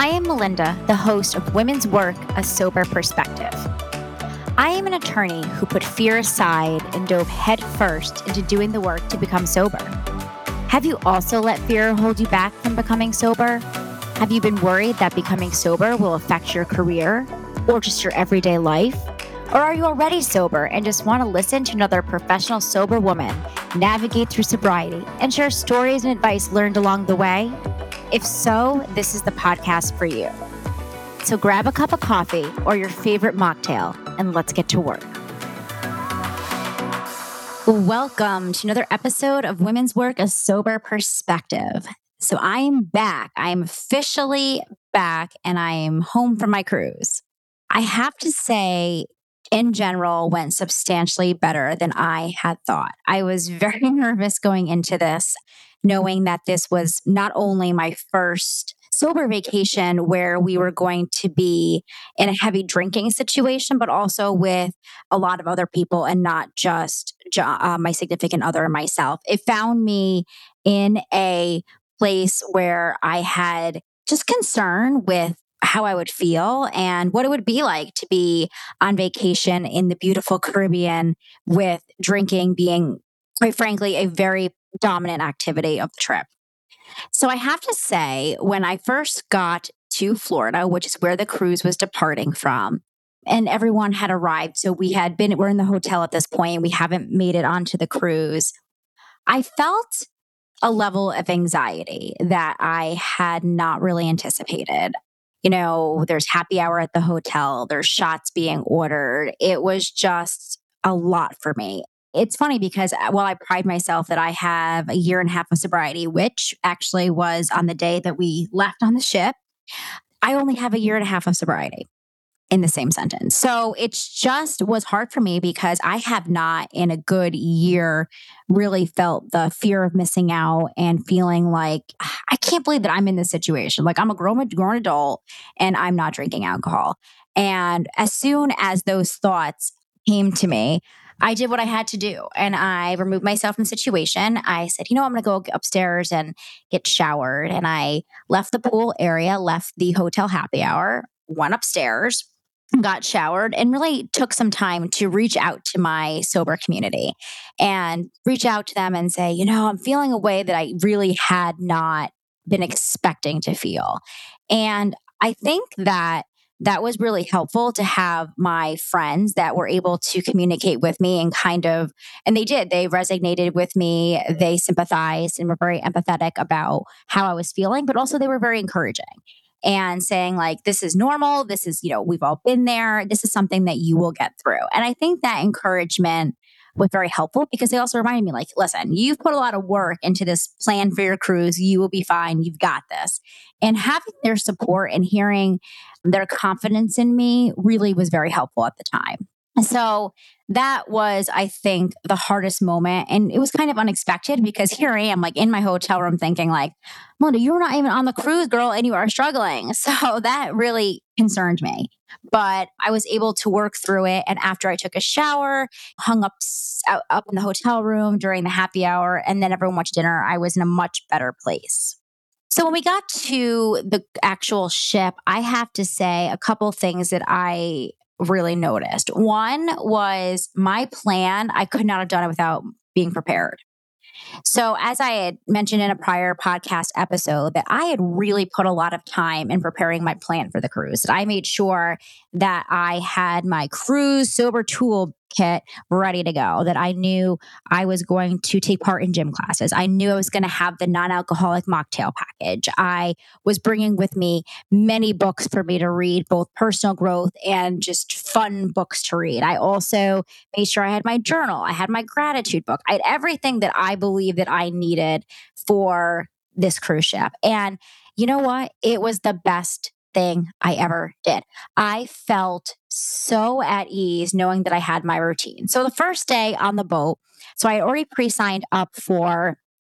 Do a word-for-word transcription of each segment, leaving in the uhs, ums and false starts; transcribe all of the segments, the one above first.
I am Melinda, the host of Women's Work, A Sober Perspective. I am an attorney who put fear aside and dove headfirst into doing the work to become sober. Have you also let fear hold you back from becoming sober? Have you been worried that becoming sober will affect your career or just your everyday life? Or are you already sober and just want to listen to another professional sober woman navigate through sobriety and share stories and advice learned along the way? If so, this is the podcast for you. So grab a cup of coffee or your favorite mocktail and let's get to work. Welcome to another episode of Women's Work, A Sober Perspective. So I am back. I am officially back and I am home from my cruise. I have to say, in general, went substantially better than I had thought. I was very nervous going into this, knowing that this was not only my first sober vacation where we were going to be in a heavy drinking situation, but also with a lot of other people and not just uh, my significant other and myself. It found me in a place where I had just concern with how I would feel and what it would be like to be on vacation in the beautiful Caribbean with drinking being, quite frankly, a very dominant activity of the trip. So I have to say, when I first got to Florida, which is where the cruise was departing from, and everyone had arrived, so we had been, we're in the hotel at this point, we haven't made it onto the cruise, I felt a level of anxiety that I had not really anticipated. You know, there's happy hour at the hotel, there's shots being ordered. It was just a lot for me. It's funny because while I pride myself that I have a year and a half of sobriety, which actually was on the day that we left on the ship, I only have a year and a half of sobriety in the same sentence. So it's just was hard for me because I have not in a good year really felt the fear of missing out and feeling like, I can't believe that I'm in this situation. Like I'm a grown, grown adult and I'm not drinking alcohol. And as soon as those thoughts came to me, I did what I had to do and I removed myself from the situation. I said, you know, I'm going to go upstairs and get showered. And I left the pool area, left the hotel happy hour, went upstairs, got showered, and really took some time to reach out to my sober community and reach out to them and say, you know, I'm feeling a way that I really had not been expecting to feel. And I think that that was really helpful to have my friends that were able to communicate with me and kind of, and they did, they resonated with me. They sympathized and were very empathetic about how I was feeling, but also they were very encouraging and saying like, this is normal. This is, you know, we've all been there. This is something that you will get through. And I think that encouragement was very helpful because they also reminded me like, listen, you've put a lot of work into this plan for your cruise. You will be fine. You've got this. And having their support and hearing their confidence in me really was very helpful at the time. So that was, I think, the hardest moment. And it was kind of unexpected because here I am, like in my hotel room thinking like, Melinda, you're not even on the cruise, girl, and you are struggling. So that really concerned me. But I was able to work through it. And after I took a shower, hung up, out, up in the hotel room during the happy hour, and then everyone watched dinner, I was in a much better place. So when we got to the actual ship, I have to say a couple things that I really noticed. One was my plan. I could not have done it without being prepared. So as I had mentioned in a prior podcast episode, that I had really put a lot of time in preparing my plan for the cruise. That I made sure that I had my cruise sober tool kit ready to go, that I knew I was going to take part in gym classes. I knew I was going to have the non-alcoholic mocktail package. I was bringing with me many books for me to read, both personal growth and just fun books to read. I also made sure I had my journal. I had my gratitude book. I had everything that I believed that I needed for this cruise ship. And you know what? It was the best thing I ever did. I felt so at ease knowing that I had my routine. So the first day on the boat, so I had already pre-signed up for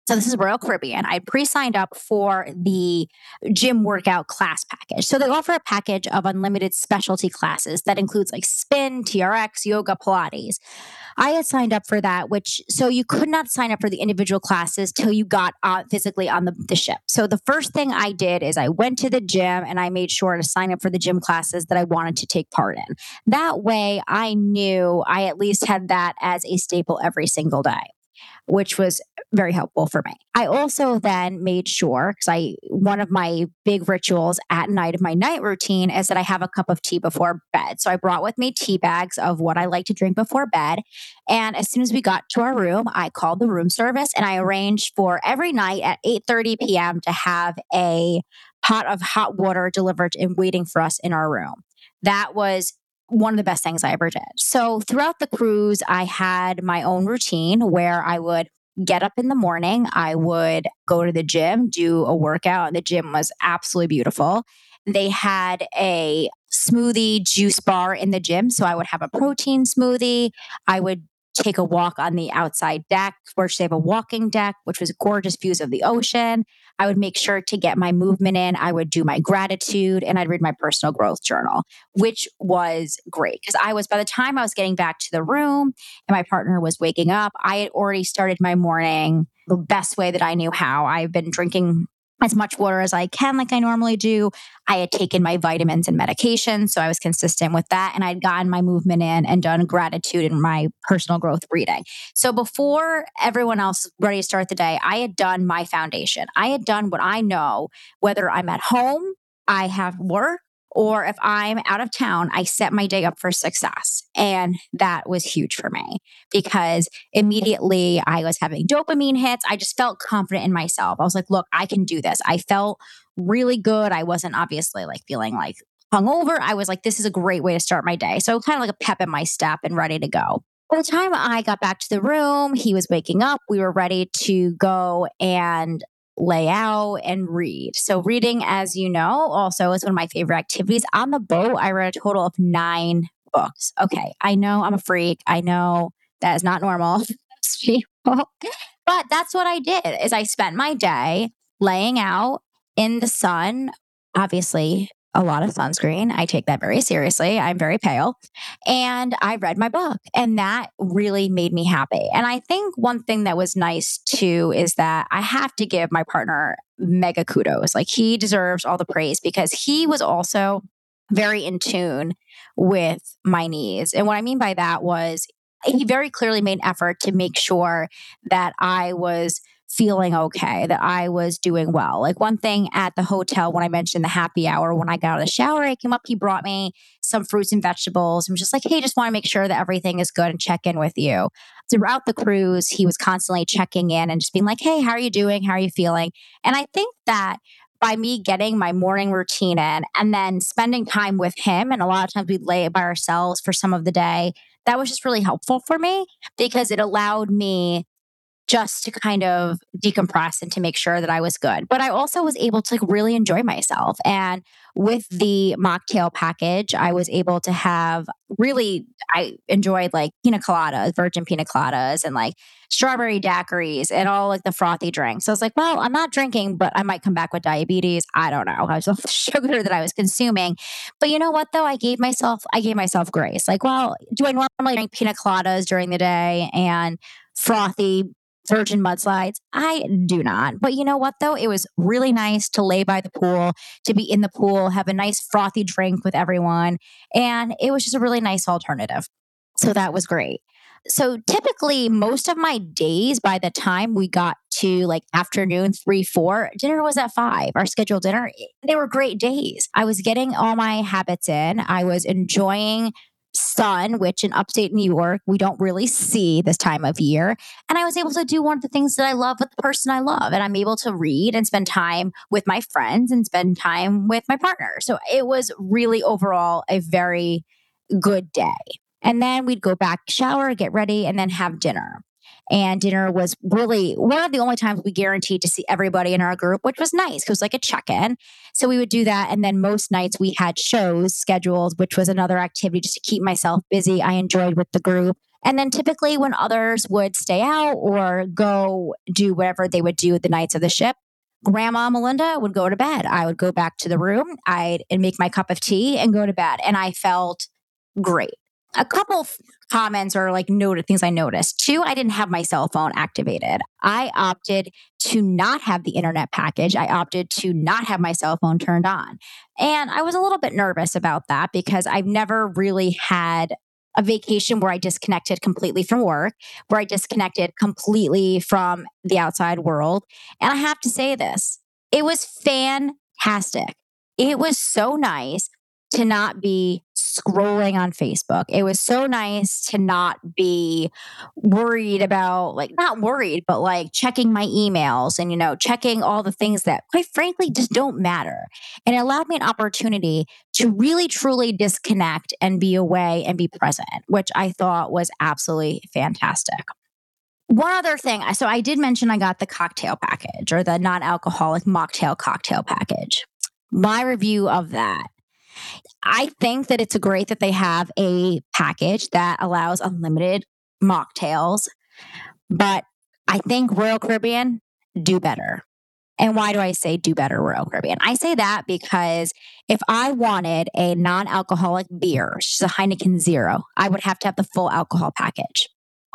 So this is Royal Caribbean. I pre-signed up for the gym workout class package. So they offer a package of unlimited specialty classes that includes like spin, T R X, yoga, Pilates. I had signed up for that, which so you could not sign up for the individual classes till you got uh, physically on the, the ship. So the first thing I did is I went to the gym and I made sure to sign up for the gym classes that I wanted to take part in. That way I knew I at least had that as a staple every single day, which was very helpful for me. I also then made sure, because I one of my big rituals at night of my night routine is that I have a cup of tea before bed. So I brought with me tea bags of what I like to drink before bed. And as soon as we got to our room, I called the room service and I arranged for every night at eight thirty p.m. to have a pot of hot water delivered and waiting for us in our room. That was one of the best things I ever did. So throughout the cruise, I had my own routine where I would get up in the morning. I would go to the gym, do a workout. The gym was absolutely beautiful. They had a smoothie juice bar in the gym. So I would have a protein smoothie. I would take a walk on the outside deck, which they have a walking deck, which was gorgeous views of the ocean. I would make sure to get my movement in. I would do my gratitude and I'd read my personal growth journal, which was great because I was, by the time I was getting back to the room and my partner was waking up, I had already started my morning the best way that I knew how. I've been drinking as much water as I can, like I normally do. I had taken my vitamins and medication, so I was consistent with that. And I'd gotten my movement in and done gratitude and my personal growth reading. So before everyone else was ready to start the day, I had done my foundation. I had done what I know, whether I'm at home, I have work, or if I'm out of town, I set my day up for success. And that was huge for me because immediately I was having dopamine hits. I just felt confident in myself. I was like, look, I can do this. I felt really good. I wasn't obviously like feeling like hungover. I was like, this is a great way to start my day. So kind of like a pep in my step and ready to go. By the time I got back to the room, he was waking up. We were ready to go and lay out and read. So reading, as you know, also is one of my favorite activities. On the boat, I read a total of nine books. Okay, I know I'm a freak. I know that is not normal. But that's what I did is I spent my day laying out in the sun, obviously a lot of sunscreen. I take that very seriously. I'm very pale. And I read my book, and that really made me happy. And I think one thing that was nice too is that I have to give my partner mega kudos. Like he deserves all the praise because he was also very in tune with my needs. And what I mean by that was he very clearly made an effort to make sure that I was feeling okay, that I was doing well. Like one thing at the hotel, when I mentioned the happy hour, when I got out of the shower, I came up, he brought me some fruits and vegetables and was just like, hey, just want to make sure that everything is good and check in with you. Throughout the cruise, he was constantly checking in and just being like, hey, how are you doing? How are you feeling? And I think that by me getting my morning routine in and then spending time with him, and a lot of times we'd lay it by ourselves for some of the day, that was just really helpful for me because it allowed me just to kind of decompress and to make sure that I was good. But I also was able to like, really enjoy myself. And with the mocktail package, I was able to have really, I enjoyed like pina coladas, virgin pina coladas, and like strawberry daiquiris and all like the frothy drinks. So I was like, well, I'm not drinking, but I might come back with diabetes. I don't know. I was the sugar that I was consuming. But you know what though? I gave myself, I gave myself grace. Like, well, do I normally drink pina coladas during the day and frothy virgin mudslides? I do not. But you know what, though? It was really nice to lay by the pool, to be in the pool, have a nice frothy drink with everyone. And it was just a really nice alternative. So that was great. So typically, most of my days, by the time we got to like afternoon three, four, dinner was at five, our scheduled dinner. They were great days. I was getting all my habits in. I was enjoying sun, which in upstate New York, we don't really see this time of year. And I was able to do one of the things that I love with the person I love. And I'm able to read and spend time with my friends and spend time with my partner. So it was really overall a very good day. And then we'd go back, shower, get ready, and then have dinner. And dinner was really one of the only times we guaranteed to see everybody in our group, which was nice because it was like a check in. So we would do that. And then most nights we had shows scheduled, which was another activity just to keep myself busy. I enjoyed with the group. And then typically when others would stay out or go do whatever they would do the nights of the ship, Grandma Melinda would go to bed. I would go back to the room, I'd and make my cup of tea and go to bed. And I felt great. A couple of comments or like noted things I noticed. Two, I didn't have my cell phone activated. I opted to not have the internet package. I opted to not have my cell phone turned on. And I was a little bit nervous about that because I've never really had a vacation where I disconnected completely from work, where I disconnected completely from the outside world. And I have to say this, it was fantastic. It was so nice to not be scrolling on Facebook. It was so nice to not be worried about, like, not worried, but like checking my emails and, you know, checking all the things that, quite frankly, just don't matter. And it allowed me an opportunity to really, truly disconnect and be away and be present, which I thought was absolutely fantastic. One other thing. So I did mention I got the cocktail package or the non alcoholic mocktail cocktail package. My review of that, I think that it's great that they have a package that allows unlimited mocktails, but I think Royal Caribbean do better. And why do I say do better, Royal Caribbean? I say that because if I wanted a non alcoholic beer, which is a Heineken Zero, I would have to have the full alcohol package.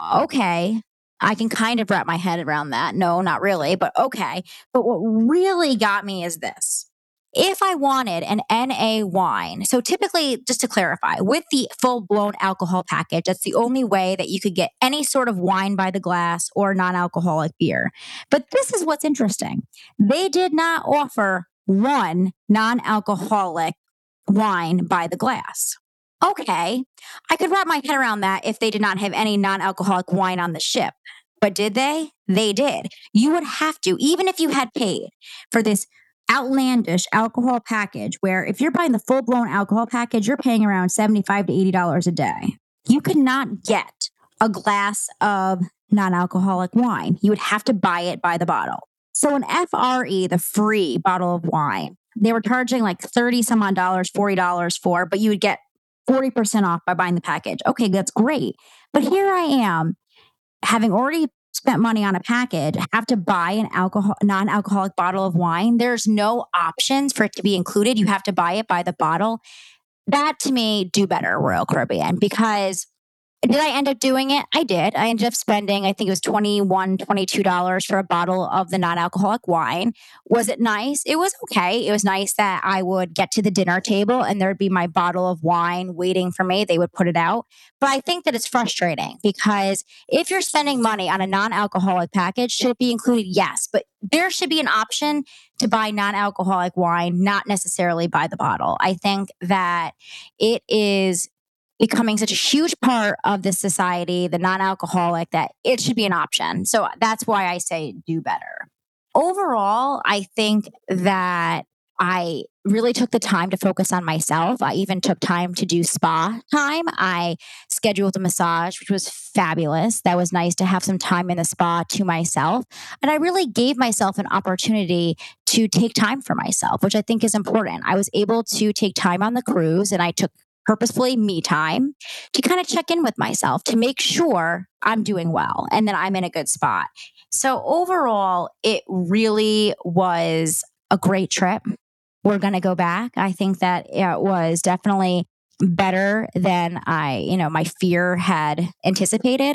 Okay. I can kind of wrap my head around that. No, not really, but okay. But what really got me is this. If I wanted an N A wine, so typically, just to clarify, with the full blown alcohol package, that's the only way that you could get any sort of wine by the glass or non alcoholic beer. But this is what's interesting. They did not offer one non alcoholic wine by the glass. Okay, I could wrap my head around that if they did not have any non alcoholic wine on the ship. But did they? They did. You would have to, even if you had paid for this outlandish alcohol package, where if you're buying the full blown alcohol package, you're paying around seventy-five to eighty dollars a day. You could not get a glass of non alcoholic wine. You would have to buy it by the bottle. So an F R E, the free bottle of wine, they were charging like thirty some odd dollars, forty dollars for, but you would get forty percent off by buying the package. Okay, that's great. But here I am, having already spent money on a package, have to buy an alcohol non-alcoholic bottle of wine. There's no options for it to be included. You have to buy it by the bottle. That to me, do better, Royal Caribbean, because did I end up doing it? I did. I ended up spending, I think it was twenty-one dollars, twenty-two dollars for a bottle of the non alcoholic wine. Was it nice? It was okay. It was nice that I would get to the dinner table and there'd be my bottle of wine waiting for me. They would put it out. But I think that it's frustrating because if you're spending money on a non alcoholic package, should it be included? Yes. But there should be an option to buy non alcoholic wine, not necessarily by the bottle. I think that it is becoming such a huge part of the society, the non alcoholic, that it should be an option. So that's why I say do better. Overall, I think that I really took the time to focus on myself. I even took time to do spa time. I scheduled a massage, which was fabulous. That was nice to have some time in the spa to myself. And I really gave myself an opportunity to take time for myself, which I think is important. I was able to take time on the cruise and I took purposefully me time to kind of check in with myself to make sure I'm doing well and that I'm in a good spot. So overall, it really was a great trip. We're going to go back. I think that it was definitely better than I, you know, my fear had anticipated.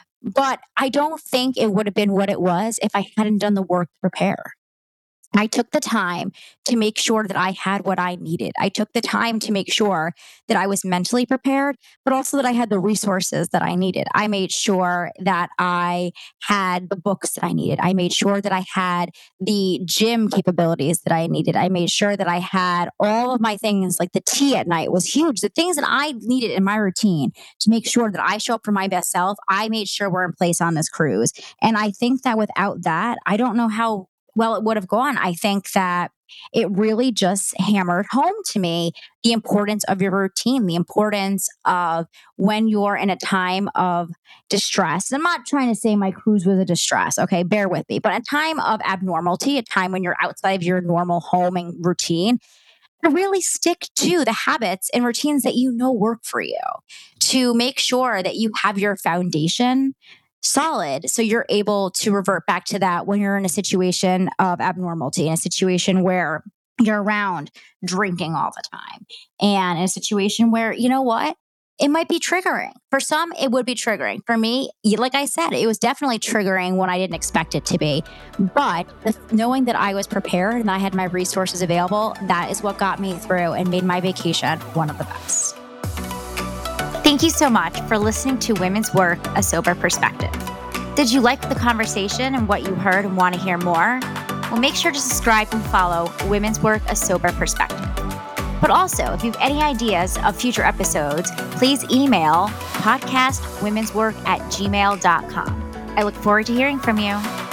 But I don't think it would have been what it was if I hadn't done the work to prepare. I took the time to make sure that I had what I needed. I took the time to make sure that I was mentally prepared, but also that I had the resources that I needed. I made sure that I had the books that I needed. I made sure that I had the gym capabilities that I needed. I made sure that I had all of my things, like the tea at night was huge. The things that I needed in my routine to make sure that I show up for my best self, I made sure were in place on this cruise. And I think that without that, I don't know how well it would have gone. I think that it really just hammered home to me the importance of your routine, the importance of when you're in a time of distress. I'm not trying to say my cruise was a distress, okay? Bear with me. But a time of abnormality, a time when you're outside of your normal home and routine, to really stick to the habits and routines that you know work for you, to make sure that you have your foundation solid so you're able to revert back to that when you're in a situation of abnormality, in a situation where you're around drinking all the time, and in a situation where, you know what? It might be triggering. For some, it would be triggering. For me, like I said, it was definitely triggering when I didn't expect it to be. But the, knowing that I was prepared and I had my resources available, that is what got me through and made my vacation one of the best. Thank you so much for listening to Women's Work, A Sober Perspective. Did you like the conversation and what you heard and want to hear more? Well, make sure to subscribe and follow Women's Work, A Sober Perspective. But also, if you have any ideas of future episodes, please email podcastwomenswork at gmail dot com. I look forward to hearing from you.